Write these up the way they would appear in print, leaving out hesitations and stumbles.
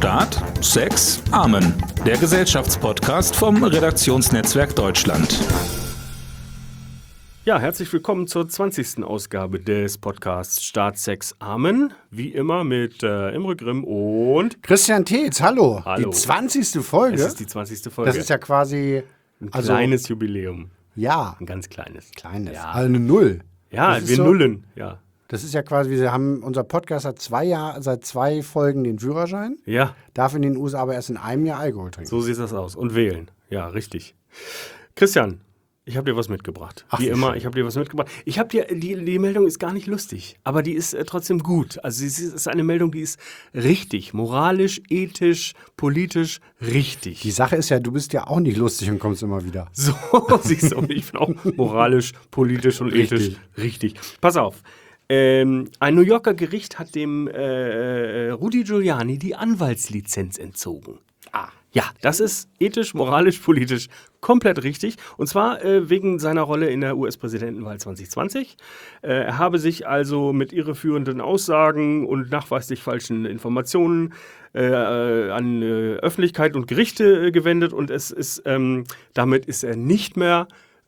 Staat, Sex, Amen. Der Gesellschaftspodcast vom Redaktionsnetzwerk Deutschland. Ja, herzlich willkommen zur 20. Ausgabe des Podcasts Staat, Sex, Amen. Wie immer mit Imre Grimm und Christian Tetz, hallo. Hallo. Die 20. Folge. Es ist die 20. Folge. Das ist ja quasi ein kleines Jubiläum. Ja. Ein ganz kleines. Ja. Also eine Null. Ja, wir nullen. Ja. Das ist ja quasi, unser Podcast hat seit 2 Folgen den Führerschein. Ja. Darf in den USA aber erst in einem Jahr Alkohol trinken. So sieht das aus. Und wählen. Ja, richtig. Christian, ich habe dir was mitgebracht. Ach, wie immer, schön. ich habe dir was mitgebracht. Ich habe dir, die Meldung ist gar nicht lustig, aber die ist trotzdem gut. Also es ist eine Meldung, die ist richtig, moralisch, ethisch, politisch richtig. Die Sache ist ja, du bist ja auch nicht lustig und kommst immer wieder. So siehst du, ich bin auch moralisch, politisch und ethisch richtig. Pass auf. Ein New Yorker Gericht hat dem Rudy Giuliani die Anwaltslizenz entzogen. Ja, das ist ethisch, moralisch, politisch komplett richtig. Und zwar wegen seiner Rolle in der US-Präsidentenwahl 2020. Er habe sich also mit irreführenden Aussagen und nachweislich falschen Informationen an Öffentlichkeit und Gerichte gewendet. Und damit ist er nicht mehr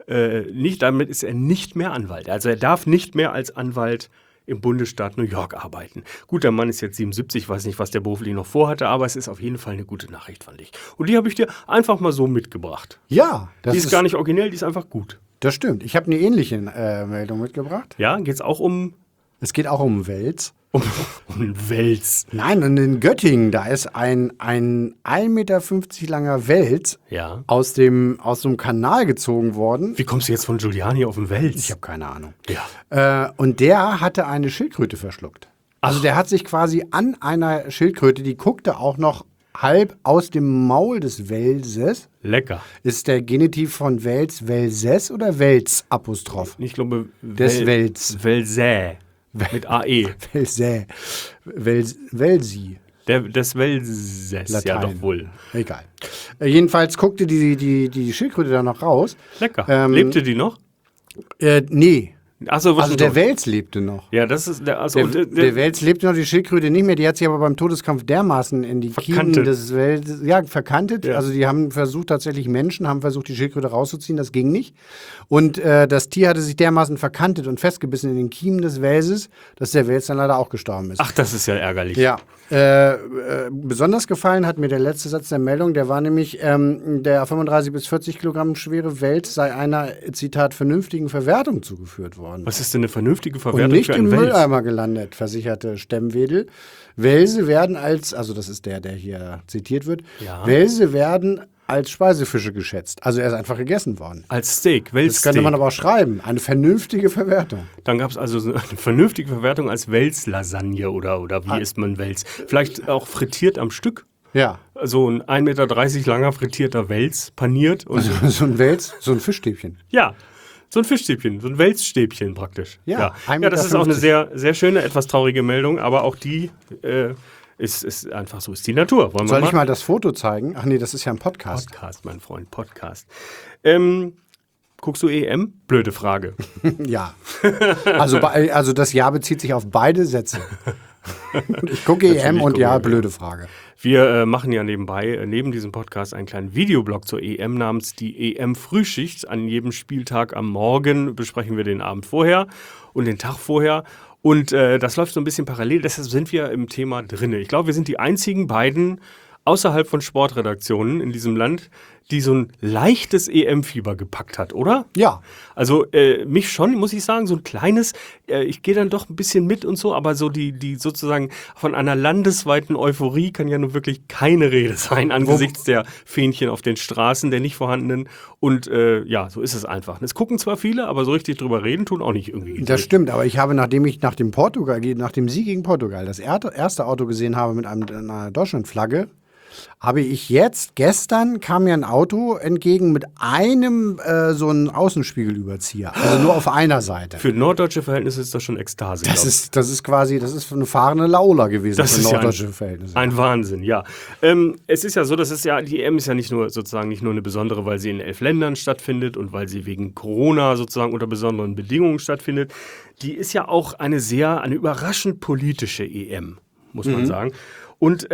Anwalt. Also er darf nicht mehr als Anwalt im Bundesstaat New York arbeiten. Gut, der Mann ist jetzt 77, weiß nicht, was der beruflich noch vorhatte, aber es ist auf jeden Fall eine gute Nachricht, fand ich. Und die habe ich dir einfach mal so mitgebracht. Ja. Die ist gar nicht originell, die ist einfach gut. Das stimmt. Ich habe eine ähnliche Meldung mitgebracht. Ja, geht's auch um Es geht auch um Wels. um Wels. Nein, und in Göttingen, da ist ein 1,50 Meter langer Wels Ja. aus dem Kanal gezogen worden. Wie kommst du jetzt von Giuliani auf den Wels? Ich habe keine Ahnung. Ja. Und der hatte eine Schildkröte verschluckt. Also der hat sich quasi an einer Schildkröte, die guckte auch noch halb aus dem Maul des Welses. Lecker. Ist der Genitiv von Wels Welses oder Wels Apostroph? Ich glaube, Des Wels. Welsäh. Mit AE. Welsäh. Welsi. Des Welses. Latein. Ja, doch wohl. Egal. Jedenfalls guckte die Schildkröte da noch raus. Lecker. Lebte die noch? Nee. Achso, Also der Wels lebte noch. Ja, das ist der. Also, Der Wels lebte noch, die Schildkröte nicht mehr. Die hat sich aber beim Todeskampf dermaßen in die Kiemen des Wels verkantet. Ja. Also die haben versucht, tatsächlich Menschen haben versucht, die Schildkröte rauszuziehen. Das ging nicht. Und das Tier hatte sich dermaßen verkantet und festgebissen in den Kiemen des Welses, dass der Wels dann leider auch gestorben ist. Ach, das ist ja ärgerlich. Ja. Besonders gefallen hat mir der letzte Satz der Meldung. Der war nämlich, der 35 bis 40 Kilogramm schwere Wels sei einer, Zitat, vernünftigen Verwertung zugeführt worden. Was ist denn eine vernünftige Und Verwertung nicht für im einen Wels? Mülleimer gelandet, versicherte Stemmwedel. Welse werden also das ist der hier zitiert wird, Ja. Welse werden als Speisefische geschätzt. Also er ist einfach gegessen worden. Als Steak, Das Welssteak. könnte man aber auch schreiben. Eine vernünftige Verwertung. Dann gab es also so eine vernünftige Verwertung als Welslasagne oder wie isst man Wels? Vielleicht auch frittiert am Stück. Ja. So ein 1,30 Meter langer frittierter Wels, paniert. Und So ein Wels, so ein Fischstäbchen. ja, so ein Fischstäbchen, so ein Welsstäbchen praktisch. Ja, Ja, das ist auch eine 1,50 sehr, sehr schöne, etwas traurige Meldung, aber auch die ist einfach so, ist die Natur. Wollen wir Soll ich mal das Foto zeigen? Ach nee, das ist ja ein Podcast. Podcast, mein Freund, Podcast. Guckst du EM? Blöde Frage. Ja. Also das Ja bezieht sich auf beide Sätze. Ich gucke EM und ja, blöde Frage. Wir machen ja nebenbei, neben diesem Podcast, einen kleinen Videoblog zur EM namens die EM-Frühschicht. An jedem Spieltag am Morgen besprechen wir den Abend vorher und den Tag vorher. Und das läuft so ein bisschen parallel, deshalb sind wir im Thema drin. Ich glaube, wir sind die einzigen beiden außerhalb von Sportredaktionen in diesem Land, die so ein leichtes EM-Fieber gepackt hat, oder? Ja. Also mich schon, muss ich sagen, so ein kleines, ich gehe dann doch ein bisschen mit und so, aber so die sozusagen von einer landesweiten Euphorie kann ja nun wirklich keine Rede sein angesichts der Fähnchen auf den Straßen, der nicht vorhandenen. Und ja, so ist es einfach. Es gucken zwar viele, aber so richtig drüber reden tun auch nicht irgendwie. Das stimmt, aber ich habe, nachdem ich nach dem Sieg gegen Portugal das erste Auto gesehen habe mit einer Deutschlandflagge, habe ich gestern kam mir ein Auto entgegen mit einem so einem Außenspiegelüberzieher. Also nur auf einer Seite. Für norddeutsche Verhältnisse ist das schon Ekstase. Das ist eine fahrende Laola gewesen Das für ist ja norddeutsche Verhältnisse. ein Wahnsinn, ja. Es ist ja so, die EM ist ja nicht nur eine besondere, weil sie in 11 Ländern stattfindet und weil sie wegen Corona sozusagen unter besonderen Bedingungen stattfindet. Die ist ja auch eine überraschend politische EM, muss man sagen. Und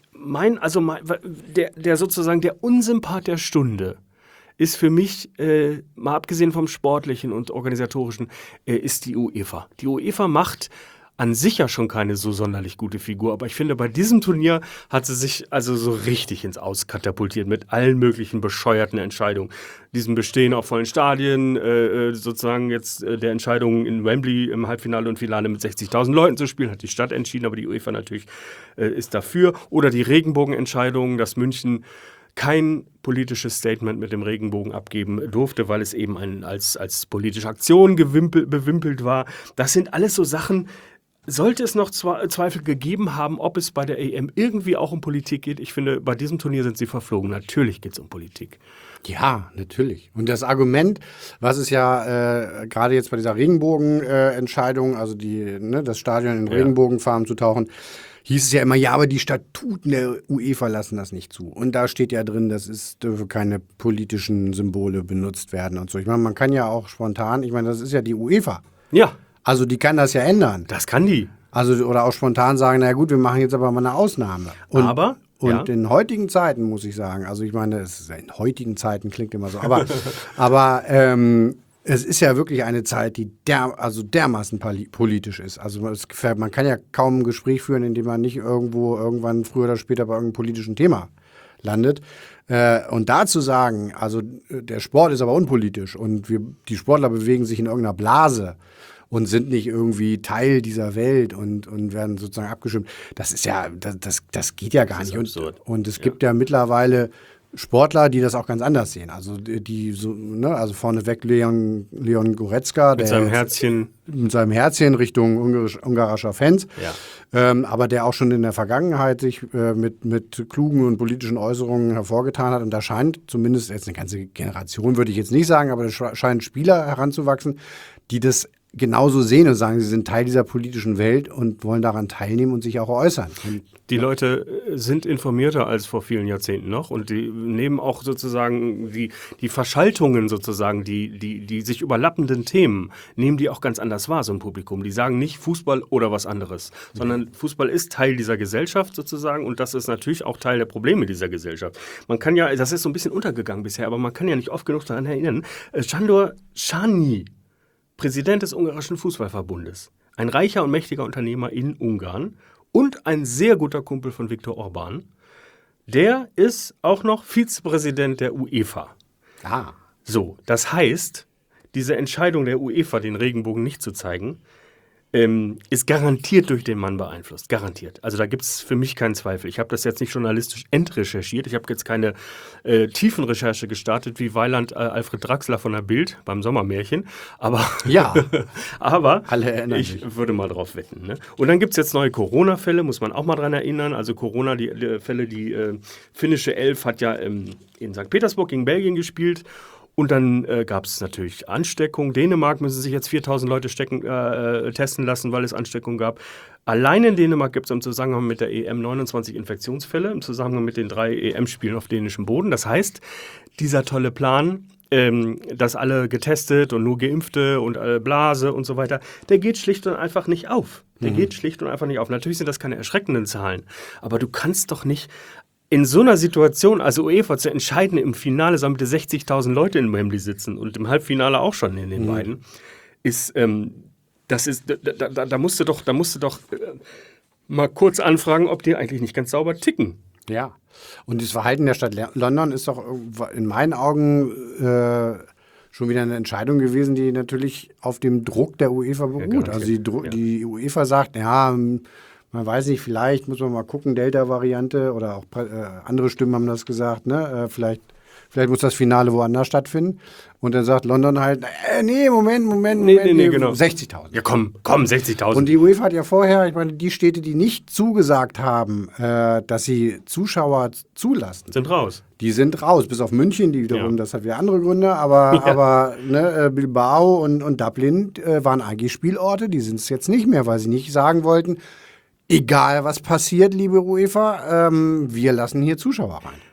der sozusagen der Unsympath der Stunde ist für mich, mal abgesehen vom Sportlichen und Organisatorischen, ist die UEFA. Die UEFA macht an sich ja schon keine so sonderlich gute Figur, aber ich finde, bei diesem Turnier hat sie sich also so richtig ins Aus katapultiert mit allen möglichen bescheuerten Entscheidungen. Diesem Bestehen auf vollen Stadien, sozusagen jetzt der Entscheidung in Wembley im Halbfinale und Finale mit 60.000 Leuten zu spielen, hat die Stadt entschieden, aber die UEFA natürlich ist dafür. Oder die Regenbogenentscheidung, dass München kein politisches Statement mit dem Regenbogen abgeben durfte, weil es eben als politische Aktion bewimpelt war. Das sind alles so Sachen. Sollte es noch Zweifel gegeben haben, ob es bei der EM irgendwie auch um Politik geht? Ich finde, bei diesem Turnier sind sie verflogen. Natürlich geht es um Politik. Ja, natürlich. Und das Argument, was es ja gerade jetzt bei dieser Regenbogen-Entscheidung, also das Stadion in Regenbogenfarben zu tauchen, hieß es ja immer, ja, aber die Statuten der UEFA lassen das nicht zu. Und da steht ja drin, dürfe keine politischen Symbole benutzt werden und so. Ich meine, man kann ja auch spontan, das ist ja die UEFA. Ja. Also die kann das ja ändern. Das kann die. Also oder auch spontan sagen, na gut, wir machen jetzt aber mal eine Ausnahme. Und in heutigen Zeiten muss ich sagen, also ich meine, in heutigen Zeiten klingt immer so, aber es ist ja wirklich eine Zeit, die dermaßen politisch ist. Also man kann ja kaum ein Gespräch führen, in dem man nicht irgendwann früher oder später bei irgendeinem politischen Thema landet. Und da zu sagen, also der Sport ist aber unpolitisch und die Sportler bewegen sich in irgendeiner Blase und sind nicht irgendwie Teil dieser Welt und werden sozusagen abgestimmt. Das ist ja, das geht ja gar nicht. Und es gibt ja mittlerweile Sportler, die das auch ganz anders sehen. Also also vorneweg Leon Goretzka, mit seinem Herzchen Richtung ungarischer Fans, aber der auch schon in der Vergangenheit sich mit klugen und politischen Äußerungen hervorgetan hat. Und da scheint zumindest jetzt eine ganze Generation, würde ich jetzt nicht sagen, aber da scheinen Spieler heranzuwachsen, die das genauso sehen und sagen, sie sind Teil dieser politischen Welt und wollen daran teilnehmen und sich auch äußern. Die Leute sind informierter als vor vielen Jahrzehnten noch und die nehmen auch sozusagen die Verschaltungen sozusagen, die sich überlappenden Themen, nehmen die auch ganz anders wahr, so ein Publikum. Die sagen nicht Fußball oder was anderes, sondern Fußball ist Teil dieser Gesellschaft sozusagen und das ist natürlich auch Teil der Probleme dieser Gesellschaft. Man kann ja, das ist so ein bisschen untergegangen bisher, aber man kann ja nicht oft genug daran erinnern, Sándor Szányi, Präsident des ungarischen Fußballverbundes, ein reicher und mächtiger Unternehmer in Ungarn und ein sehr guter Kumpel von Viktor Orbán, der ist auch noch Vizepräsident der UEFA. Ah. So, das heißt, diese Entscheidung der UEFA, den Regenbogen nicht zu zeigen, ist garantiert durch den Mann beeinflusst. Garantiert. Also da gibt es für mich keinen Zweifel. Ich habe das jetzt nicht journalistisch entrecherchiert. Ich habe jetzt keine Tiefenrecherche gestartet wie Weiland Alfred Draxler von der Bild beim Sommermärchen. Aber, ja. aber alle erinnern ich sich. würde mal drauf wetten. Ne? Und dann gibt es jetzt neue Corona-Fälle, muss man auch mal dran erinnern. Also Corona, die Fälle, die finnische Elf hat ja in St. Petersburg gegen Belgien gespielt. Und dann gab es natürlich Ansteckung. Dänemark müssen sich jetzt 4.000 Leute testen lassen, weil es Ansteckung gab. Allein in Dänemark gibt es im Zusammenhang mit der EM 29 Infektionsfälle, im Zusammenhang mit den 3 EM-Spielen auf dänischem Boden. Das heißt, dieser tolle Plan, dass alle getestet und nur Geimpfte und Blase und so weiter, der geht schlicht und einfach nicht auf. Geht schlicht und einfach nicht auf. Natürlich sind das keine erschreckenden Zahlen, aber du kannst doch nicht in so einer Situation, also UEFA zu entscheiden, im Finale sollen bitte 60.000 Leute in Wembley sitzen und im Halbfinale auch schon in den beiden, da musst du doch mal kurz anfragen, ob die eigentlich nicht ganz sauber ticken. Ja, und das Verhalten der Stadt London ist doch in meinen Augen schon wieder eine Entscheidung gewesen, die natürlich auf dem Druck der UEFA beruht. Also die UEFA sagt, ja, man weiß nicht, vielleicht muss man mal gucken, Delta-Variante oder auch andere Stimmen haben das gesagt, ne? Vielleicht muss das Finale woanders stattfinden. Und dann sagt London halt, nee, Moment, genau. 60.000. Ja, komm, 60.000. Und die UEFA hat ja vorher, ich meine, die Städte, die nicht zugesagt haben, dass sie Zuschauer zulassen, sind raus. Die sind raus, bis auf München, die wiederum, das hat wieder andere Gründe, aber Bilbao und Dublin waren eigentlich Spielorte, die sind es jetzt nicht mehr, weil sie nicht sagen wollten, egal was passiert, liebe UEFA, wir lassen hier Zuschauer rein.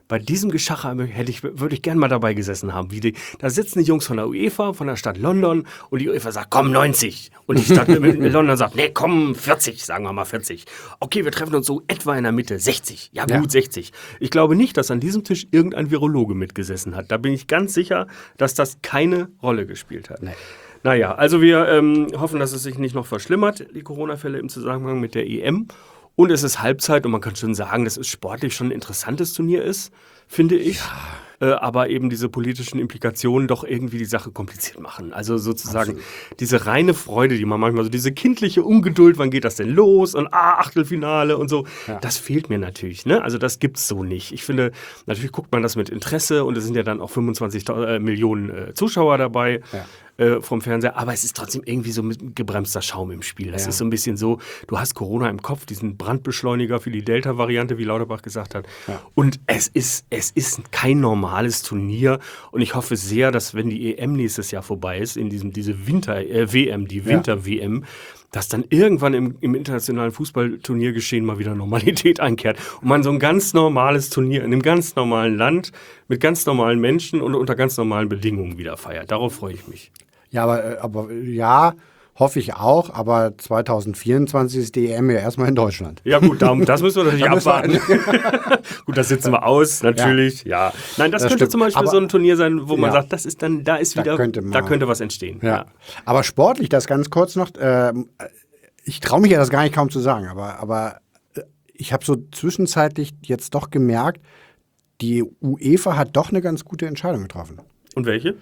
bei diesem Geschacher würde ich gern mal dabei gesessen haben. Da sitzen die Jungs von der UEFA, von der Stadt London und die UEFA sagt, komm 90. Und die Stadt London sagt, nee, komm 40, sagen wir mal 40. Okay, wir treffen uns so etwa in der Mitte, 60. Ja gut, 60. Ich glaube nicht, dass an diesem Tisch irgendein Virologe mitgesessen hat. Da bin ich ganz sicher, dass das keine Rolle gespielt hat. Nee. Naja, also wir hoffen, dass es sich nicht noch verschlimmert, die Corona-Fälle im Zusammenhang mit der EM. Und es ist Halbzeit und man kann schon sagen, dass es sportlich schon ein interessantes Turnier ist, finde ich. Ja. Aber eben diese politischen Implikationen doch irgendwie die Sache kompliziert machen. Also sozusagen diese reine Freude, die man manchmal so, diese kindliche Ungeduld, wann geht das denn los und Achtelfinale und so, das fehlt mir natürlich. Ne? Also das gibt's so nicht. Ich finde, natürlich guckt man das mit Interesse und es sind ja dann auch 25 Millionen Zuschauer dabei. Ja. Vom Fernseher, aber es ist trotzdem irgendwie so mit gebremster Schaum im Spiel. Das ist so ein bisschen so, du hast Corona im Kopf, diesen Brandbeschleuniger für die Delta-Variante, wie Lauterbach gesagt hat. Ja. Und es ist kein normales Turnier und ich hoffe sehr, dass wenn die EM nächstes Jahr vorbei ist, in diese Winter-WM, dass dann irgendwann im internationalen Fußballturniergeschehen mal wieder Normalität einkehrt und man so ein ganz normales Turnier in einem ganz normalen Land mit ganz normalen Menschen und unter ganz normalen Bedingungen wieder feiert. Darauf freue ich mich. Ja, aber ja, hoffe ich auch, aber 2024 ist die EM ja erstmal in Deutschland. Ja gut, das müssen wir natürlich abwarten. Gut, das sitzen wir aus, natürlich, ja. Nein, das könnte stimmt. Zum Beispiel so ein Turnier sein, wo man sagt, das ist dann, da könnte was entstehen. Ja. Aber sportlich, das ganz kurz noch, ich traue mich ja das gar nicht kaum zu sagen, aber ich habe so zwischenzeitlich jetzt doch gemerkt, die UEFA hat doch eine ganz gute Entscheidung getroffen. Und welche?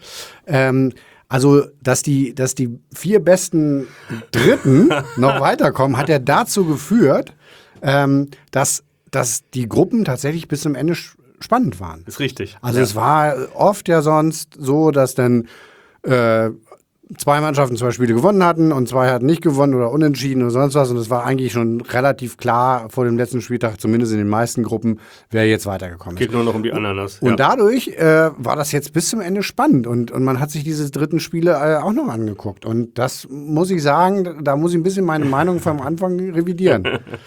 Also, dass die 4 besten Dritten noch weiterkommen, hat ja dazu geführt, dass die Gruppen tatsächlich bis zum Ende spannend waren. Ist richtig. Also es war oft ja sonst so, dass dann 2 Mannschaften 2 Spiele gewonnen hatten und 2 hatten nicht gewonnen oder unentschieden oder sonst was. Und es war eigentlich schon relativ klar vor dem letzten Spieltag, zumindest in den meisten Gruppen, wer jetzt weitergekommen ist. Geht nur noch um die Ananas. Und dadurch war das jetzt bis zum Ende spannend. Und man hat sich diese dritten Spiele auch noch angeguckt. Und das muss ich sagen, da muss ich ein bisschen meine Meinung vom Anfang revidieren.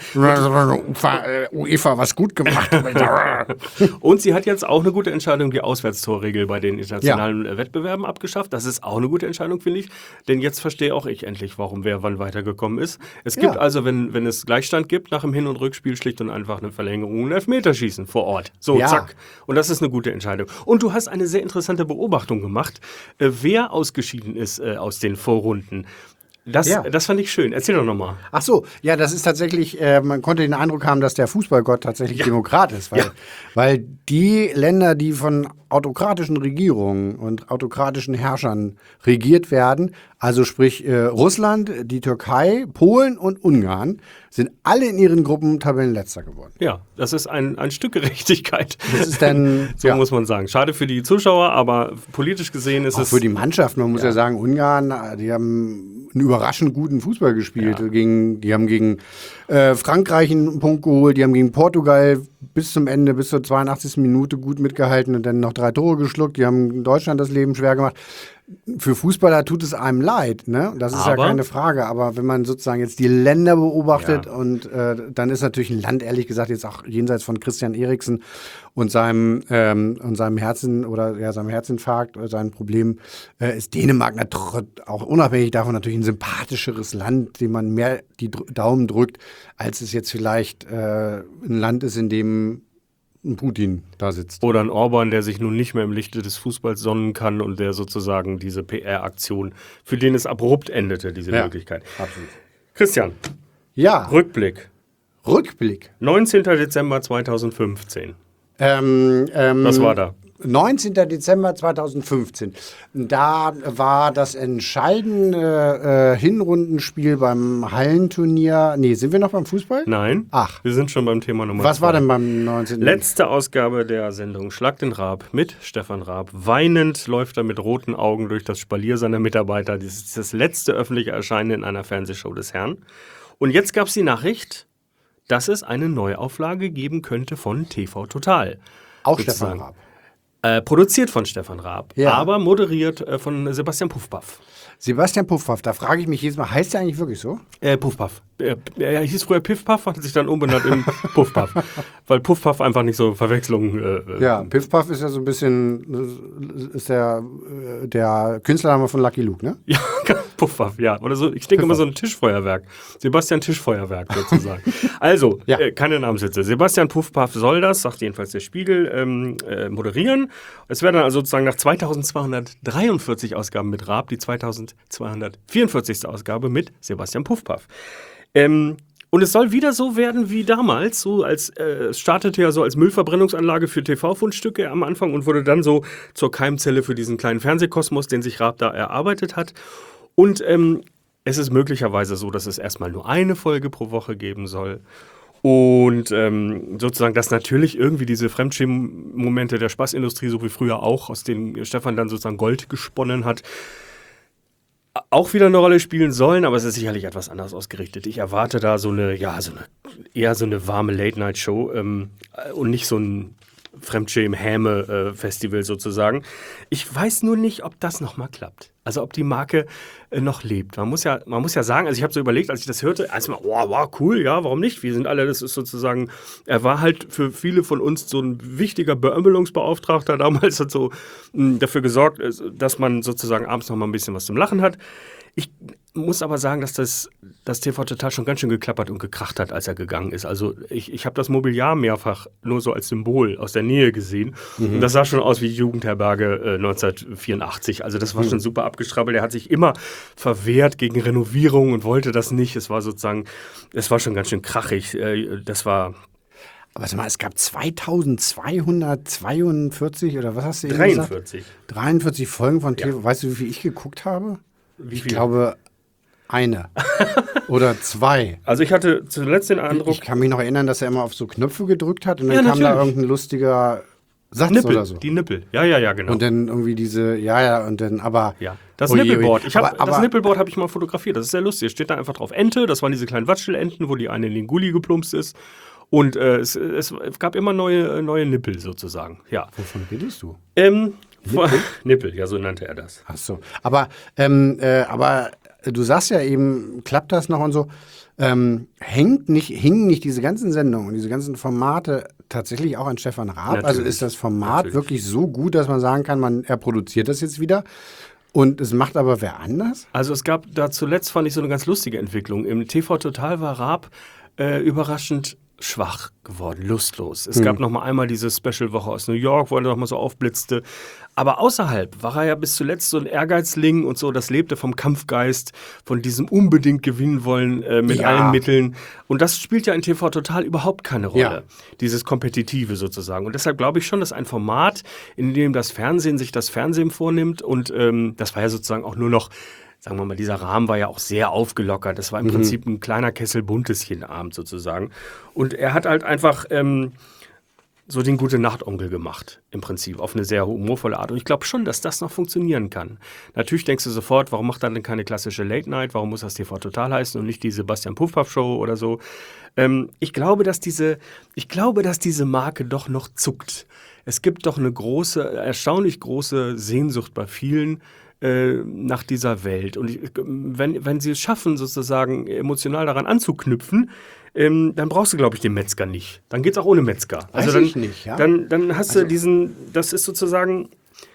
UEFA, was gut gemacht. Und sie hat jetzt auch eine gute Entscheidung, die Auswärtstorregel bei den internationalen Wettbewerben abgeschafft. Das ist auch eine gute Entscheidung, finde ich. Denn jetzt verstehe auch ich endlich, warum wer wann weitergekommen ist. Es gibt also, wenn es Gleichstand gibt, nach dem Hin- und Rückspiel schlicht und einfach eine Verlängerung, ein Elfmeterschießen vor Ort. So, zack. Und das ist eine gute Entscheidung. Und du hast eine sehr interessante Beobachtung gemacht, wer ausgeschieden ist aus den Vorrunden. Das fand ich schön. Erzähl doch nochmal. Ach so, ja, das ist tatsächlich, man konnte den Eindruck haben, dass der Fußballgott tatsächlich Demokrat ist. Weil die Länder, die von autokratischen Regierungen und autokratischen Herrschern regiert werden, also sprich Russland, die Türkei, Polen und Ungarn, sind alle in ihren Gruppen Tabellenletzter geworden. Ja, das ist ein Stück Gerechtigkeit. Das ist dann, so muss man sagen. Schade für die Zuschauer, aber politisch gesehen ist es... Auch für die Mannschaft. Man muss ja sagen, Ungarn, die haben einen überraschend guten Fußball gespielt. Ja. Die haben gegen Frankreich einen Punkt geholt, die haben gegen Portugal bis zum Ende, bis zur 82. Minute gut mitgehalten und dann noch 3 Tore geschluckt. Die haben Deutschland das Leben schwer gemacht. Für Fußballer tut es einem leid, ne? Das ist ja keine Frage. Aber wenn man sozusagen jetzt die Länder beobachtet und dann ist natürlich ein Land, ehrlich gesagt, jetzt auch jenseits von Christian Eriksen und seinem Herzinfarkt oder seinem Problem, ist Dänemark auch unabhängig davon natürlich ein sympathischeres Land, dem man mehr die Daumen drückt, als es jetzt vielleicht ein Land ist, in dem Putin da sitzt. Oder ein Orban, der sich nun nicht mehr im Lichte des Fußballs sonnen kann und der sozusagen diese PR-Aktion, für den es abrupt endete, diese Möglichkeit. Absolut. Christian. Ja. Rückblick. 19. Dezember 2015. Was war da? 19. Dezember 2015. Da war das entscheidende Hinrundenspiel beim Hallenturnier. Nee, sind wir noch beim Fußball? Nein. Ach. Wir sind schon beim Thema Nummer 2. Was war denn beim 19. Letzte Ausgabe der Sendung Schlag den Raab mit Stefan Raab. Weinend läuft er mit roten Augen durch das Spalier seiner Mitarbeiter. Das ist das letzte öffentliche Erscheinen in einer Fernsehshow des Herrn. Und jetzt gab es die Nachricht, dass es eine Neuauflage geben könnte von TV Total. Auch sozusagen. Stefan Raab. Produziert von Stefan Raab, aber moderiert von Sebastian Puffpaff. Sebastian Puffpaff, da frage ich mich jedes Mal, heißt der eigentlich wirklich so? Puffpaff. Er hieß früher Piffpaff, hat sich dann umbenannt in Puffpaff. Weil Puffpaff einfach nicht so Verwechslungen. Ja, Piffpaff ist ja so ein bisschen, ist der Künstlername von Lucky Luke, ne? Ja, Puffpaff, ja. Oder so, ich denke immer so ein Tischfeuerwerk. Sebastian Tischfeuerwerk sozusagen. Also, Ja. keine Namenswitze. Sebastian Puffpaff soll das, sagt jedenfalls der Spiegel, moderieren. Es werden dann also sozusagen nach 2243 Ausgaben mit Raab die 2244. Ausgabe mit Sebastian Puffpaff. Und es soll wieder so werden wie damals, so als es startete ja so als Müllverbrennungsanlage für TV-Fundstücke am Anfang und wurde dann so zur Keimzelle für diesen kleinen Fernsehkosmos, den sich Raab da erarbeitet hat. Und es ist möglicherweise so, dass es erstmal nur eine Folge pro Woche geben soll. Und sozusagen, dass natürlich irgendwie diese Fremdschämen-Momente der Spaßindustrie, so wie früher auch, aus denen Stefan dann sozusagen Gold gesponnen hat, auch wieder eine Rolle spielen sollen, aber es ist sicherlich etwas anders ausgerichtet. Ich erwarte da eher so eine warme Late-Night-Show und nicht so ein Fremdschämen-Häme-Festival sozusagen. Ich weiß nur nicht, ob das nochmal klappt. Also ob die Marke noch lebt. Man muss ja sagen, also ich habe so überlegt, als ich das hörte, erstmal, wow, cool, ja, warum nicht? Wir sind alle, das ist sozusagen, er war halt für viele von uns so ein wichtiger Beömmelungsbeauftragter damals, hat so dafür gesorgt, dass man sozusagen abends noch mal ein bisschen was zum Lachen hat. Ich muss aber sagen, dass das TV Total schon ganz schön geklappert und gekracht hat, als er gegangen ist. Also ich habe das Mobiliar mehrfach nur so als Symbol aus der Nähe gesehen. Und das sah schon aus wie Jugendherberge 1984. Also das war schon super abgestrabbelt. Er hat sich immer verwehrt gegen Renovierung und wollte das nicht. Es war schon ganz schön krachig. Aber sag mal, es gab 2242 oder was hast du eben 43. gesagt? 43 Folgen von TV. Ja. Weißt du, wie viel ich geguckt habe? Wie Ich viel? glaube, eine oder zwei. Also ich hatte zuletzt den Eindruck, Ich kann mich noch erinnern, dass er immer auf so Knöpfe gedrückt hat und dann Ja, kam da natürlich. irgendein lustiger Satz Nippel, oder so. die Nippel. Ja, genau. Und dann irgendwie diese, und dann, aber. Ja, das Oje, Nippelboard. oje. Das Nippelboard habe ich mal fotografiert. Das ist sehr lustig. Es steht da einfach drauf Ente. Das waren diese kleinen Watschelenten, wo die eine in den Gully geplumpst ist. Und es gab immer neue Nippel sozusagen. Ja. Wovon redest du? Nippel, ja, so nannte er das. Ach so. Aber du sagst ja eben, klappt das noch und so. Hingen nicht diese ganzen Sendungen und diese ganzen Formate tatsächlich auch an Stefan Raab? Natürlich. Also ist das Format Natürlich. wirklich so gut, dass man sagen kann, er produziert das jetzt wieder und es macht aber wer anders? Also es gab da zuletzt, fand ich, so eine ganz lustige Entwicklung. Im TV Total war Raab überraschend schwach geworden, lustlos. Es gab noch mal einmal diese Special-Woche aus New York, wo er noch mal so aufblitzte. Aber außerhalb war er ja bis zuletzt so ein Ehrgeizling und so, das lebte vom Kampfgeist, von diesem unbedingt gewinnen wollen mit Ja. allen Mitteln. Und das spielt ja in TV Total überhaupt keine Rolle, Ja. dieses Kompetitive sozusagen. Und deshalb glaube ich schon, dass ein Format, in dem das Fernsehen sich das Fernsehen vornimmt und das war ja sozusagen auch nur noch, sagen wir mal, dieser Rahmen war ja auch sehr aufgelockert. Das war im Prinzip ein kleiner Kessel Bunteschenabend sozusagen. Und er hat halt einfach so den Gute-Nacht-Onkel gemacht, im Prinzip, auf eine sehr humorvolle Art. Und ich glaube schon, dass das noch funktionieren kann. Natürlich denkst du sofort, warum macht er denn keine klassische Late-Night? Warum muss das TV Total heißen und nicht die Sebastian Puffpaff-Show oder so? Ich glaube, dass diese Marke doch noch zuckt. Es gibt doch eine erstaunlich große Sehnsucht bei vielen, nach dieser Welt. Und wenn sie es schaffen, sozusagen emotional daran anzuknüpfen, dann brauchst du, glaube ich, den Metzger nicht. Dann geht's auch ohne Metzger. Weiß Also dann, ich nicht, ja. Dann hast du das ist sozusagen,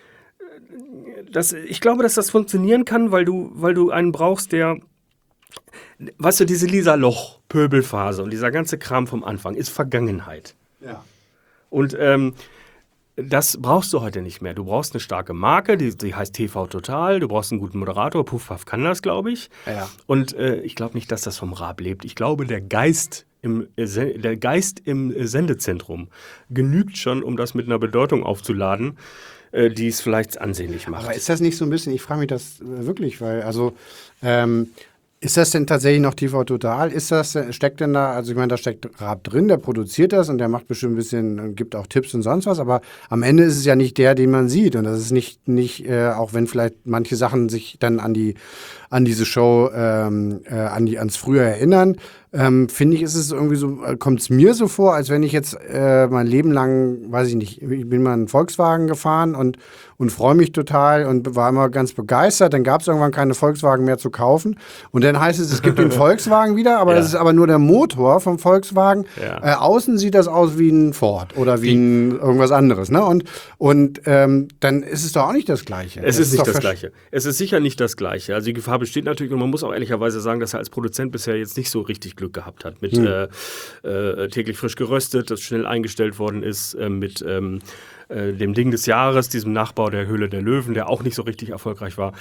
ich glaube, dass das funktionieren kann, weil du einen brauchst, der, weißt du, diese Lisa Loch-Pöbelphase und dieser ganze Kram vom Anfang ist Vergangenheit. Ja. Und das brauchst du heute nicht mehr. Du brauchst eine starke Marke, die heißt TV Total. Du brauchst einen guten Moderator. Puffpaff kann das, glaube ich. Ja. Und ich glaube nicht, dass das vom Raab lebt. Ich glaube, der Geist im Sendezentrum genügt schon, um das mit einer Bedeutung aufzuladen, die es vielleicht ansehnlich macht. Aber ist das nicht so ein bisschen, ich frage mich das wirklich, weil, ist das denn tatsächlich noch TV Total? Steckt denn da, also ich meine, da steckt Raab drin, der produziert das und der macht bestimmt ein bisschen, gibt auch Tipps und sonst was, aber am Ende ist es ja nicht der, den man sieht und das ist nicht auch wenn vielleicht manche Sachen sich dann an die an diese Show, ans Früher erinnern. Finde ich, ist es irgendwie so, kommt es mir so vor, als wenn ich jetzt mein Leben lang, weiß ich nicht, ich bin mal einen Volkswagen gefahren und freue mich total und war immer ganz begeistert. Dann gab es irgendwann keine Volkswagen mehr zu kaufen. Und dann heißt es gibt den Volkswagen wieder, aber das ist aber nur der Motor vom Volkswagen. Ja. Außen sieht das aus wie ein Ford oder wie ein irgendwas anderes. Ne? Und dann ist es doch auch nicht das Gleiche. Es ist nicht das Gleiche. Es ist sicher nicht das Gleiche. Also die Gefahr besteht natürlich, und man muss auch ehrlicherweise sagen, dass er als Produzent bisher jetzt nicht so richtig Glück gehabt hat. Mit täglich frisch geröstet, das schnell eingestellt worden ist, mit dem Ding des Jahres, diesem Nachbau der Höhle der Löwen, der auch nicht so richtig erfolgreich war.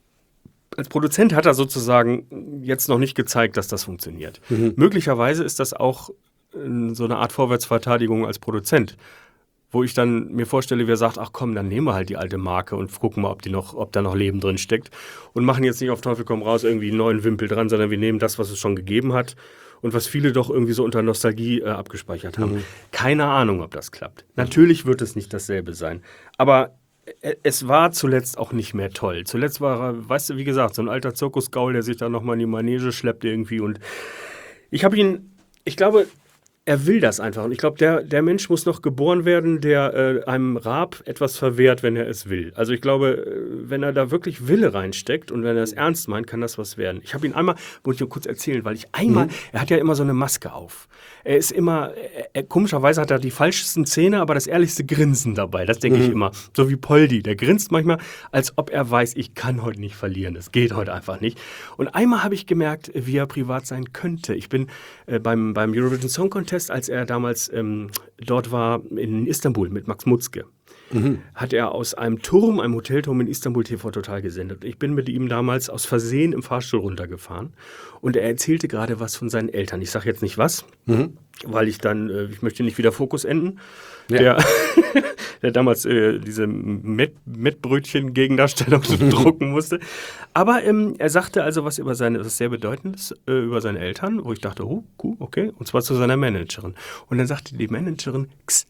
Als Produzent hat er sozusagen jetzt noch nicht gezeigt, dass das funktioniert. Möglicherweise ist das auch so eine Art Vorwärtsverteidigung als Produzent, wo ich dann mir vorstelle, wer sagt, ach komm, dann nehmen wir halt die alte Marke und gucken mal, ob da noch Leben drin steckt und machen jetzt nicht auf Teufel komm raus irgendwie einen neuen Wimpel dran, sondern wir nehmen das, was es schon gegeben hat und was viele doch irgendwie so unter Nostalgie abgespeichert haben. Keine Ahnung, ob das klappt. Natürlich wird es nicht dasselbe sein, aber es war zuletzt auch nicht mehr toll. Zuletzt war er, weißt du, wie gesagt, so ein alter Zirkusgaul, der sich da nochmal in die Manege schleppt irgendwie und ich glaube, er will das einfach. Und ich glaube, der Mensch muss noch geboren werden, der einem Raab etwas verwehrt, wenn er es will. Also ich glaube, wenn er da wirklich Wille reinsteckt und wenn er es ernst meint, kann das was werden. Ich habe ihn einmal, muss ich nur kurz erzählen, weil er hat ja immer so eine Maske auf. Er ist immer, komischerweise hat er die falschesten Zähne, aber das ehrlichste Grinsen dabei. Das denke ich immer. So wie Poldi, der grinst manchmal, als ob er weiß, ich kann heute nicht verlieren. Das geht heute einfach nicht. Und einmal habe ich gemerkt, wie er privat sein könnte. Ich bin beim Eurovision Song Contest, als er damals dort war in Istanbul mit Max Mutzke, hat er aus einem Hotelturm in Istanbul TV Total gesendet. Ich bin mit ihm damals aus Versehen im Fahrstuhl runtergefahren und er erzählte gerade was von seinen Eltern. Ich sage jetzt nicht was, weil ich möchte nicht wieder Fokus enden. Ja. Der damals diese Mettbrötchen Gegendarstellung drucken musste. Aber er sagte also was sehr Bedeutendes über seine Eltern, wo ich dachte, oh, cool, okay. Und zwar zu seiner Managerin. Und dann sagte die Managerin, X.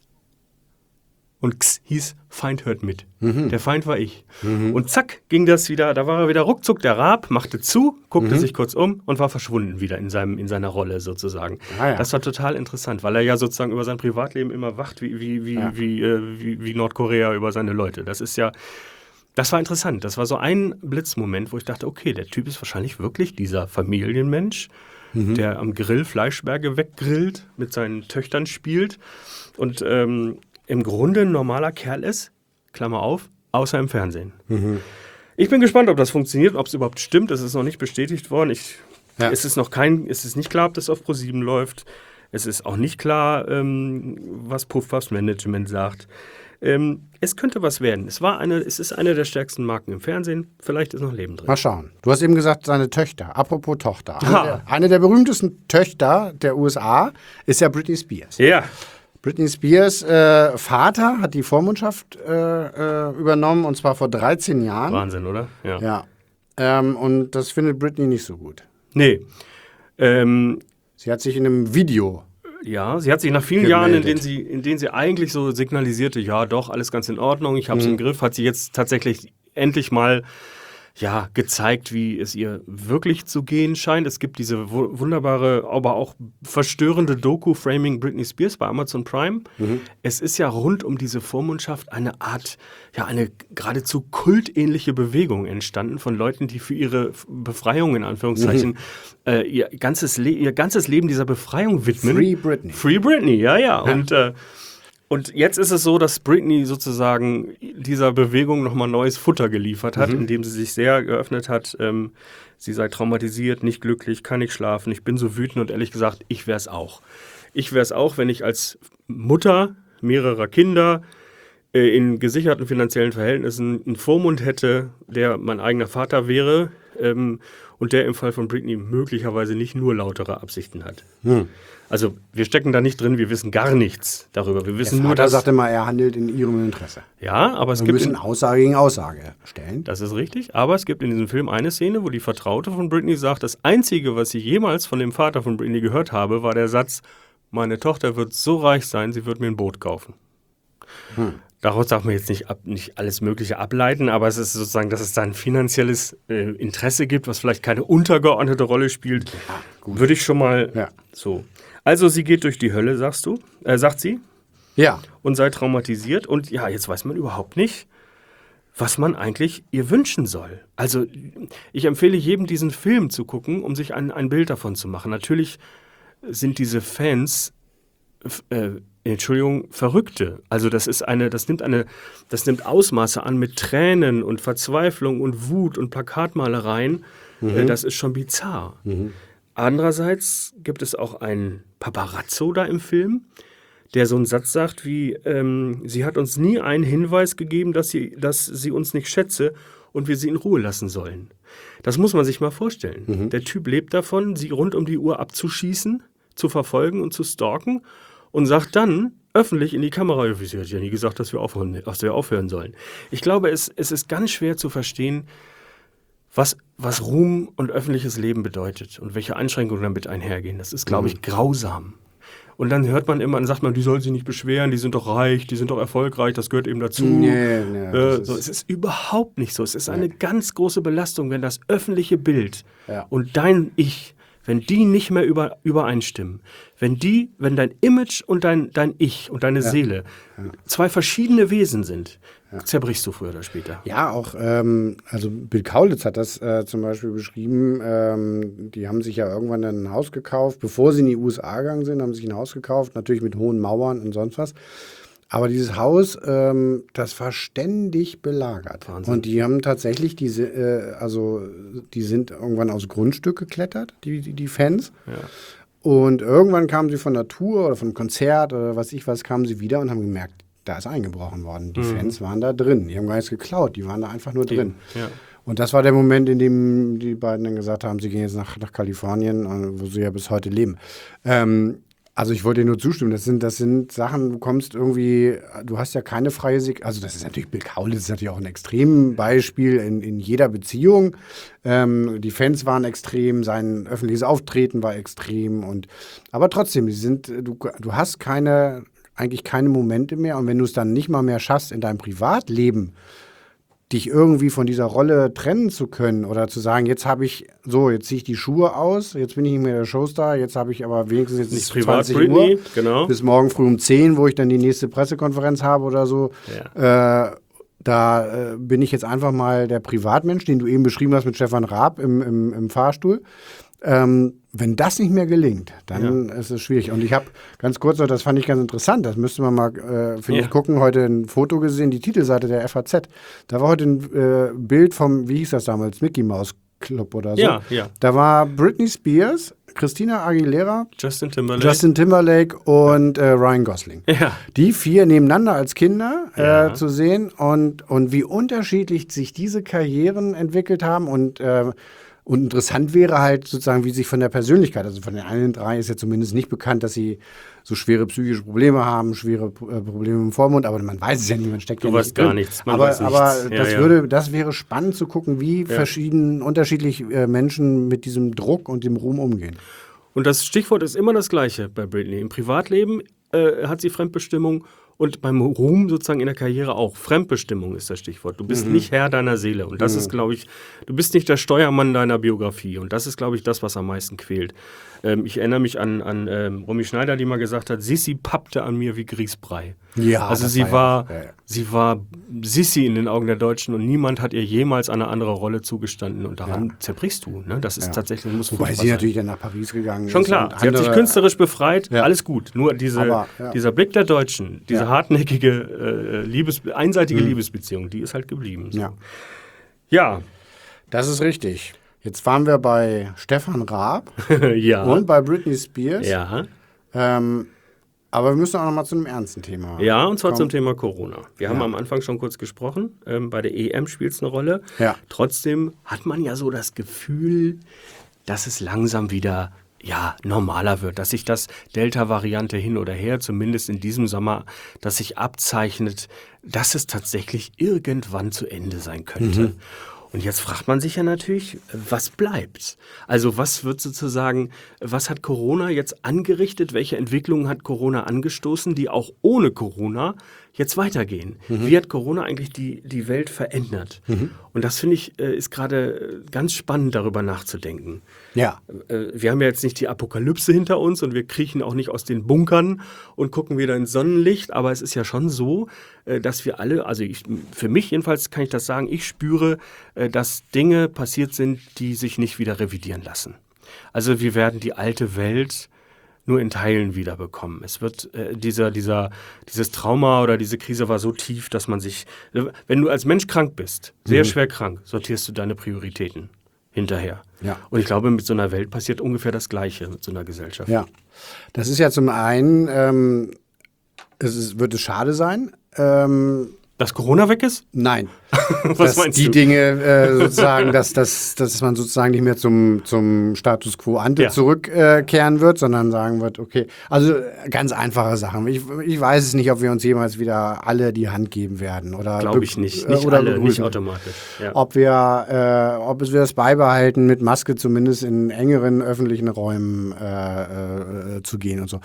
Und X hieß, Feind hört mit. Der Feind war ich. Und zack, ging das wieder, da war er wieder ruckzuck, der Raab, machte zu, guckte sich kurz um und war verschwunden wieder in seiner Rolle sozusagen. Ah, ja. Das war total interessant, weil er ja sozusagen über sein Privatleben immer wacht, wie Nordkorea über seine Leute. Das war interessant. Das war so ein Blitzmoment, wo ich dachte, okay, der Typ ist wahrscheinlich wirklich dieser Familienmensch, der am Grill Fleischberge weggrillt, mit seinen Töchtern spielt und im Grunde ein normaler Kerl ist, Klammer auf, außer im Fernsehen. Ich bin gespannt, ob das funktioniert, ob es überhaupt stimmt. Es ist noch nicht bestätigt worden. Es ist nicht klar, ob das auf ProSieben läuft. Es ist auch nicht klar, was Puffpuffs Management sagt. Es könnte was werden. Es ist eine der stärksten Marken im Fernsehen. Vielleicht ist noch Leben drin. Mal schauen. Du hast eben gesagt, seine Töchter. Apropos Tochter. Eine der berühmtesten Töchter der USA ist ja Britney Spears. Ja. Britney Spears Vater hat die Vormundschaft übernommen, und zwar vor 13 Jahren. Wahnsinn, oder? Ja. Und das findet Britney nicht so gut. Nee. Sie hat sich in einem Video sie hat sich nach vielen Jahren, in denen sie eigentlich so signalisierte, ja doch, alles ganz in Ordnung, ich habe es im Griff, hat sie jetzt tatsächlich endlich mal gezeigt, wie es ihr wirklich zu gehen scheint. Es gibt diese wunderbare, aber auch verstörende Doku Framing Britney Spears bei Amazon Prime. Es ist ja rund um diese Vormundschaft eine Art, eine geradezu kultähnliche Bewegung entstanden von Leuten, die für ihre Befreiung in Anführungszeichen ihr ganzes Leben dieser Befreiung widmen. Free Britney. Free Britney, ja. Und jetzt ist es so, dass Britney sozusagen dieser Bewegung nochmal neues Futter geliefert hat, indem sie sich sehr geöffnet hat. Sie sei traumatisiert, nicht glücklich, kann nicht schlafen. Ich bin so wütend und ehrlich gesagt, ich wäre es auch. Ich wäre es auch, wenn ich als Mutter mehrerer Kinder in gesicherten finanziellen Verhältnissen einen Vormund hätte, der mein eigener Vater wäre und der im Fall von Britney möglicherweise nicht nur lautere Absichten hat. Also wir stecken da nicht drin, wir wissen gar nichts darüber. Wir wissen nur, dass... sagte mal, er handelt in ihrem Interesse. Ja, aber es Wir müssen Aussage gegen Aussage stellen. Das ist richtig, aber es gibt in diesem Film eine Szene, wo die Vertraute von Britney sagt, das Einzige, was sie jemals von dem Vater von Britney gehört habe, war der Satz, meine Tochter wird so reich sein, sie wird mir ein Boot kaufen. Daraus darf man jetzt nicht alles Mögliche ableiten, aber es ist sozusagen, dass es da ein finanzielles Interesse gibt, was vielleicht keine untergeordnete Rolle spielt, würde ich schon mal so. Also sie geht durch die Hölle, sagt sie. Ja. Und sei traumatisiert. Und ja, jetzt weiß man überhaupt nicht, was man eigentlich ihr wünschen soll. Also ich empfehle jedem, diesen Film zu gucken, um sich ein Bild davon zu machen. Natürlich sind diese Fans Verrückte. Also das nimmt Ausmaße an mit Tränen und Verzweiflung und Wut und Plakatmalereien. Das ist schon bizarr. Andererseits gibt es auch einen Paparazzo da im Film, der so einen Satz sagt wie, sie hat uns nie einen Hinweis gegeben, dass sie uns nicht schätze und wir sie in Ruhe lassen sollen. Das muss man sich mal vorstellen. Der Typ lebt davon, sie rund um die Uhr abzuschießen, zu verfolgen und zu stalken und sagt dann öffentlich in die Kamera, sie hat ja nie gesagt, dass wir aufhören sollen. Ich glaube, es ist ganz schwer zu verstehen, was Ruhm und öffentliches Leben bedeutet und welche Einschränkungen damit einhergehen. Das ist, glaube ich, grausam. Und dann hört man immer, dann sagt man, die soll sich nicht beschweren, die sind doch reich, die sind doch erfolgreich, das gehört eben dazu. Es ist überhaupt nicht so. Es ist eine ganz große Belastung, wenn das öffentliche Bild und dein Ich, wenn die nicht mehr übereinstimmen, wenn dein Image und dein Ich und deine Seele zwei verschiedene Wesen sind, zerbrichst du früher oder später. Ja, auch, also Bill Kaulitz hat das zum Beispiel beschrieben, die haben sich ja irgendwann ein Haus gekauft, bevor sie in die USA gegangen sind, haben sich ein Haus gekauft, natürlich mit hohen Mauern und sonst was. Aber dieses Haus, das war ständig belagert. Wahnsinn. Und die haben tatsächlich die sind irgendwann aufs Grundstück geklettert, die Fans. Ja. Und irgendwann kamen sie von der Tour oder von einem Konzert oder kamen sie wieder und haben gemerkt, da ist eingebrochen worden. Die Fans waren da drin. Die haben gar nichts geklaut, die waren da einfach nur drin. Ja. Und das war der Moment, in dem die beiden dann gesagt haben, sie gehen jetzt nach Kalifornien, wo sie ja bis heute leben. Also ich wollte dir nur zustimmen, das sind Sachen, du kommst irgendwie, du hast ja keine freie also das ist natürlich, Bill Kaulitz ist natürlich auch ein Extrembeispiel in jeder Beziehung. Die Fans waren extrem, sein öffentliches Auftreten war extrem, aber trotzdem, du hast eigentlich keine Momente mehr und wenn du es dann nicht mal mehr schaffst, in deinem Privatleben dich irgendwie von dieser Rolle trennen zu können oder zu sagen, jetzt ziehe ich die Schuhe aus, jetzt bin ich nicht mehr der Showstar, jetzt habe ich aber wenigstens jetzt Nicht 20 Privat-Britney, Uhr genau. bis morgen früh um 10, wo ich dann die nächste Pressekonferenz habe oder so. Ja. Da bin ich jetzt einfach mal der Privatmensch, den du eben beschrieben hast mit Stefan Raab im Fahrstuhl. Wenn das nicht mehr gelingt, dann ist es schwierig. Und ich habe ganz kurz noch, das fand ich ganz interessant, das müsste man mal, ich, gucken, heute ein Foto gesehen, die Titelseite der FAZ. Da war heute ein Bild vom, wie hieß das damals, Mickey Mouse Club oder so. Ja. Da war Britney Spears, Christina Aguilera, Justin Timberlake und Ryan Gosling. Ja. Die 4 nebeneinander als Kinder zu sehen und wie unterschiedlich sich diese Karrieren entwickelt haben und interessant wäre halt sozusagen, wie sich von der Persönlichkeit, also von den einen 3 ist ja zumindest nicht bekannt, dass sie so schwere psychische Probleme haben, schwere Probleme im Vormund, aber man weiß es ja nicht, man steckt ja nicht drin. Gar nichts. Aber das wäre spannend zu gucken, wie unterschiedlich Menschen mit diesem Druck und dem Ruhm umgehen. Und das Stichwort ist immer das gleiche bei Britney. Im Privatleben hat sie Fremdbestimmung und beim Ruhm sozusagen in der Karriere auch. Fremdbestimmung ist das Stichwort. Du bist nicht Herr deiner Seele. Und das ist, glaube ich, du bist nicht der Steuermann deiner Biografie. Und das ist, glaube ich, das, was am meisten quält. Ich erinnere mich an Romy Schneider, die mal gesagt hat, Sissi pappte an mir wie Grießbrei. Ja, also sie war Sissi in den Augen der Deutschen und niemand hat ihr jemals eine andere Rolle zugestanden. Und daran zerbrichst du. Ne? Das ist tatsächlich, muss Wobei sie natürlich dann nach Paris gegangen ist. Schon klar, sie hat sich künstlerisch befreit, alles gut. Nur dieser Blick der Deutschen, diese hartnäckige, einseitige Liebesbeziehung, die ist halt geblieben. So. Ja. Das ist richtig. Jetzt waren wir bei Stefan Raab und bei Britney Spears. Ja. Aber wir müssen auch noch mal zu einem ernsten Thema. Ja, und zwar zum Thema Corona. Wir haben am Anfang schon kurz gesprochen. Bei der EM spielt es eine Rolle. Ja. Trotzdem hat man ja so das Gefühl, dass es langsam wieder normaler wird, dass sich das Delta-Variante hin oder her, zumindest in diesem Sommer, dass sich abzeichnet, dass es tatsächlich irgendwann zu Ende sein könnte. Und jetzt fragt man sich ja natürlich, was bleibt? Also was wird sozusagen, was hat Corona jetzt angerichtet? Welche Entwicklungen hat Corona angestoßen, die auch ohne Corona jetzt weitergehen? Wie hat Corona eigentlich die Welt verändert? Und das finde ich, ist gerade ganz spannend, darüber nachzudenken. Ja. Wir haben ja jetzt nicht die Apokalypse hinter uns und wir kriechen auch nicht aus den Bunkern und gucken wieder ins Sonnenlicht, aber es ist ja schon so, dass wir alle, also für mich jedenfalls kann ich das sagen, ich spüre, dass Dinge passiert sind, die sich nicht wieder revidieren lassen. Also wir werden die alte Welt nur in Teilen wiederbekommen. Es wird dieses Trauma oder diese Krise war so tief, dass man sich, wenn du als Mensch krank bist, sehr schwer krank, sortierst du deine Prioritäten hinterher. Ja. Und ich glaube, mit so einer Welt passiert ungefähr das Gleiche, mit so einer Gesellschaft. Ja, das ist ja zum einen, wird es schade sein. Dass Corona weg ist? Nein. Was meinst die du? Dinge sozusagen, dass man sozusagen nicht mehr zum Status quo ante zurückkehren wird, sondern sagen wird, okay, also ganz einfache Sachen. Ich weiß es nicht, ob wir uns jemals wieder alle die Hand geben werden. Glaube ich nicht. Nicht oder alle, begrüßen. nicht automatisch. Ja. Ob wir das beibehalten, mit Maske zumindest in engeren öffentlichen Räumen zu gehen und so.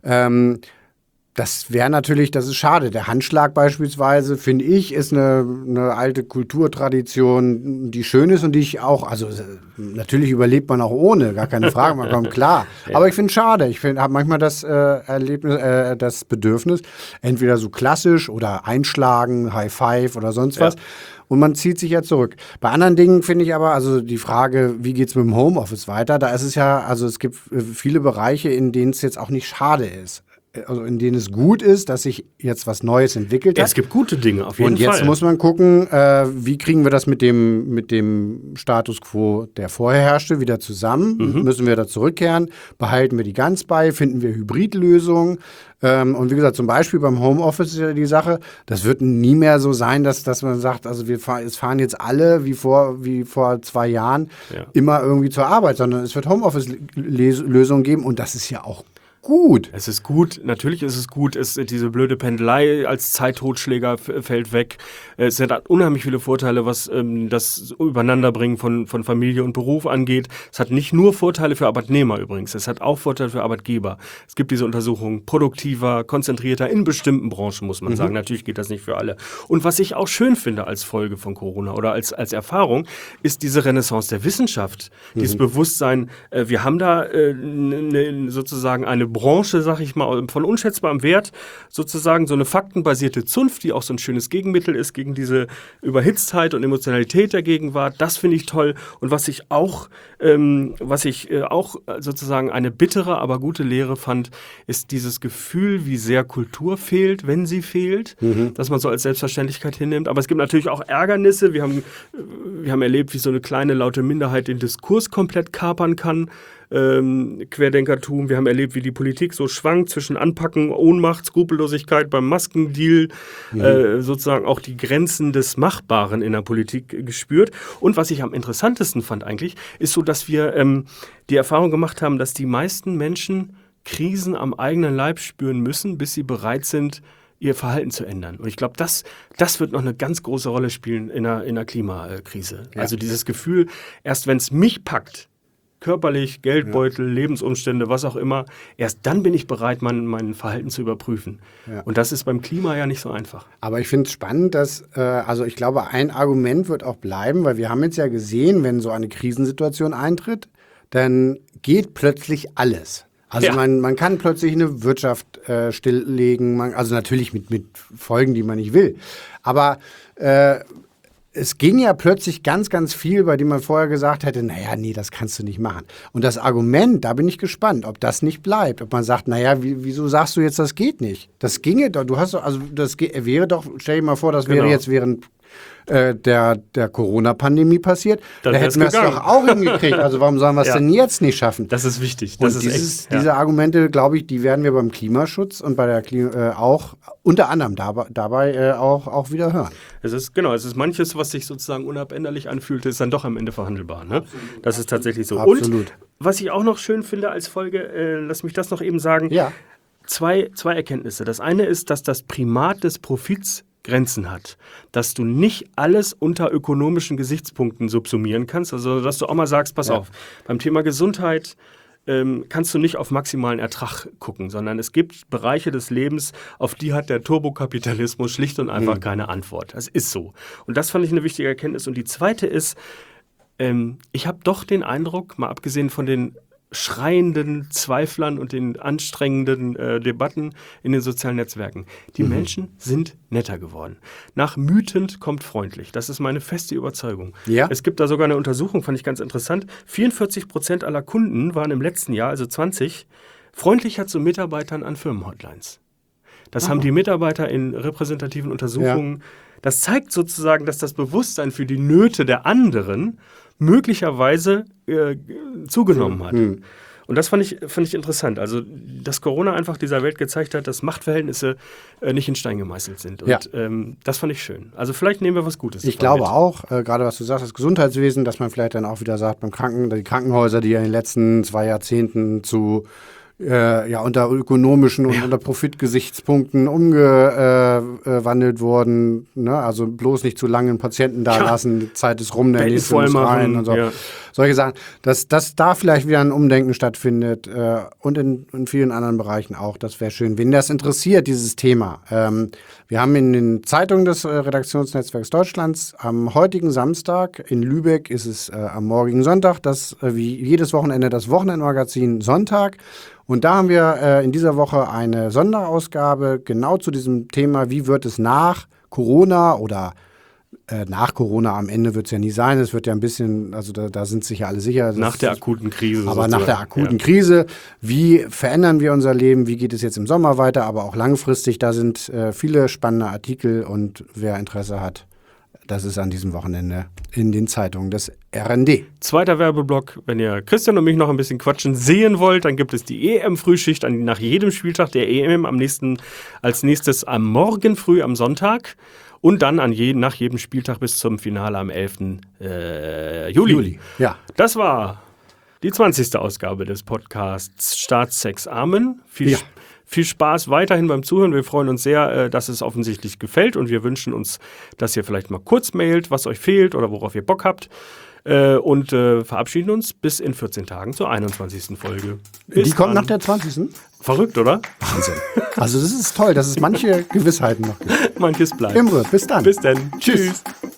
Das ist schade. Der Handschlag beispielsweise, finde ich, ist eine alte Kulturtradition, die schön ist und die ich auch, also natürlich überlebt man auch ohne, gar keine Frage, man kommt klar. Ja. Aber ich finde es schade. Ich habe manchmal das das Bedürfnis, entweder so klassisch oder einschlagen, High Five oder sonst was. Und man zieht sich ja zurück. Bei anderen Dingen finde ich aber, also die Frage, wie geht es mit dem Homeoffice weiter, da ist es ja, also es gibt viele Bereiche, in denen es jetzt auch nicht schade ist. Also in denen es gut ist, dass sich jetzt was Neues entwickelt hat. Es gibt gute Dinge, auf jeden Fall. Und jetzt muss man gucken, wie kriegen wir das mit dem Status quo, der vorher herrschte, wieder zusammen? Müssen wir da zurückkehren? Behalten wir die ganz bei? Finden wir Hybridlösungen? Und wie gesagt, zum Beispiel beim Homeoffice ist ja die Sache, das wird nie mehr so sein, dass man sagt, also es fahren jetzt alle wie vor 2 Jahren immer irgendwie zur Arbeit, sondern es wird Homeoffice-Lösungen geben und das ist ja auch gut. Es ist gut, natürlich ist es gut, diese blöde Pendelei als Zeittotschläger fällt weg. Es hat unheimlich viele Vorteile, was das Übereinanderbringen von Familie und Beruf angeht. Es hat nicht nur Vorteile für Arbeitnehmer übrigens, es hat auch Vorteile für Arbeitgeber. Es gibt diese Untersuchungen, produktiver, konzentrierter in bestimmten Branchen, muss man sagen. Natürlich geht das nicht für alle. Und was ich auch schön finde als Folge von Corona oder als Erfahrung, ist diese Renaissance der Wissenschaft. Dieses Bewusstsein, wir haben da sozusagen eine Branche, sag ich mal, von unschätzbarem Wert, sozusagen so eine faktenbasierte Zunft, die auch so ein schönes Gegenmittel ist gegen diese Überhitztheit und Emotionalität der Gegenwart. Das finde ich toll. Und was ich auch sozusagen eine bittere, aber gute Lehre fand, ist dieses Gefühl, wie sehr Kultur fehlt, wenn sie fehlt, dass man so als Selbstverständlichkeit hinnimmt. Aber es gibt natürlich auch Ärgernisse. Wir haben erlebt, wie so eine kleine, laute Minderheit den Diskurs komplett kapern kann. Querdenkertum. Wir haben erlebt, wie die Politik so schwankt zwischen Anpacken, Ohnmacht, Skrupellosigkeit beim Maskendeal, sozusagen auch die Grenzen des Machbaren in der Politik gespürt. Und was ich am interessantesten fand eigentlich, ist so, dass wir die Erfahrung gemacht haben, dass die meisten Menschen Krisen am eigenen Leib spüren müssen, bis sie bereit sind, ihr Verhalten zu ändern. Und ich glaube, das wird noch eine ganz große Rolle spielen in der Klimakrise. Ja. Also dieses Gefühl, erst wenn es mich packt, körperlich, Geldbeutel, Lebensumstände, was auch immer, erst dann bin ich bereit, mein Verhalten zu überprüfen. Ja. Und das ist beim Klima ja nicht so einfach. Aber ich finde es spannend, dass, also ich glaube, ein Argument wird auch bleiben, weil wir haben jetzt ja gesehen, wenn so eine Krisensituation eintritt, dann geht plötzlich alles. Also man kann plötzlich eine Wirtschaft stilllegen, also natürlich mit Folgen, die man nicht will. Aber es ging ja plötzlich ganz, ganz viel, bei dem man vorher gesagt hätte, naja, nee, das kannst du nicht machen. Und das Argument, da bin ich gespannt, ob das nicht bleibt. Ob man sagt, naja, wieso sagst du jetzt, das geht nicht? Das ginge doch, wäre doch, stell dir mal vor, das wäre jetzt während der Corona-Pandemie passiert, da hätten wir es doch auch hingekriegt. Also warum sollen wir es denn jetzt nicht schaffen? Das ist wichtig. Diese Argumente, glaube ich, die werden wir beim Klimaschutz und bei der auch unter anderem dabei auch wieder hören. Es ist manches, was sich sozusagen unabänderlich anfühlt, ist dann doch am Ende verhandelbar. Ne? Das ist tatsächlich so. Absolut. Und was ich auch noch schön finde als Folge, lass mich das noch eben sagen, zwei Erkenntnisse. Das eine ist, dass das Primat des Profits Grenzen hat, dass du nicht alles unter ökonomischen Gesichtspunkten subsumieren kannst, also dass du auch mal sagst, pass auf, beim Thema Gesundheit kannst du nicht auf maximalen Ertrag gucken, sondern es gibt Bereiche des Lebens, auf die hat der Turbokapitalismus schlicht und einfach keine Antwort. Das ist so. Und das fand ich eine wichtige Erkenntnis. Und die zweite ist, ich habe doch den Eindruck, mal abgesehen von den schreienden Zweiflern und den anstrengenden Debatten in den sozialen Netzwerken. Die Menschen sind netter geworden. Nach wütend kommt freundlich. Das ist meine feste Überzeugung. Ja. Es gibt da sogar eine Untersuchung, fand ich ganz interessant. 44% aller Kunden waren im letzten Jahr, also 20, freundlicher zu Mitarbeitern an Firmenhotlines. Das haben die Mitarbeiter in repräsentativen Untersuchungen. Ja. Das zeigt sozusagen, dass das Bewusstsein für die Nöte der anderen möglicherweise zugenommen hat. Und das fand ich interessant. Also, dass Corona einfach dieser Welt gezeigt hat, dass Machtverhältnisse nicht in Stein gemeißelt sind. Und das fand ich schön. Also vielleicht nehmen wir was Gutes. Ich glaube auch, gerade was du sagst, das Gesundheitswesen, dass man vielleicht dann auch wieder sagt, die Krankenhäuser, die ja in den letzten 2 Jahrzehnten zu unter ökonomischen und unter Profitgesichtspunkten umgewandelt wurden. Ne? Also bloß nicht zu lange einen Patienten da lassen, die Zeit ist rum, der nächste muss rein und so. Ja. Solche Sachen, dass da vielleicht wieder ein Umdenken stattfindet und in vielen anderen Bereichen auch. Das wäre schön. Wen das interessiert, dieses Thema. Wir haben in den Zeitungen des Redaktionsnetzwerks Deutschlands am heutigen Samstag, in Lübeck ist es am morgigen Sonntag, das wie jedes Wochenende das Wochenendmagazin Sonntag. Und da haben wir in dieser Woche eine Sonderausgabe genau zu diesem Thema, wie wird es nach Corona oder nach Corona, am Ende wird es ja nie sein, es wird ja ein bisschen, also da sind sich ja alle sicher. Nach der akuten Krise. Aber nach der akuten Krise, wie verändern wir unser Leben, wie geht es jetzt im Sommer weiter, aber auch langfristig, da sind viele spannende Artikel und wer Interesse hat, das ist an diesem Wochenende in den Zeitungen des RND. Zweiter Werbeblock, wenn ihr Christian und mich noch ein bisschen quatschen sehen wollt, dann gibt es die EM-Frühschicht nach jedem Spieltag der EM als nächstes am Morgen früh am Sonntag und dann nach jedem Spieltag bis zum Finale am 11. Juli. Ja. Das war die 20. Ausgabe des Podcasts Staat, Sex, Amen. Viel Spaß weiterhin beim Zuhören. Wir freuen uns sehr, dass es offensichtlich gefällt und wir wünschen uns, dass ihr vielleicht mal kurz mailt, was euch fehlt oder worauf ihr Bock habt und verabschieden uns bis in 14 Tagen zur 21. Folge. Die kommt nach der 20. Verrückt, oder? Wahnsinn. Also das ist toll, dass es manche Gewissheiten noch gibt. Manches bleibt. Imre, bis dann. Bis dann. Tschüss.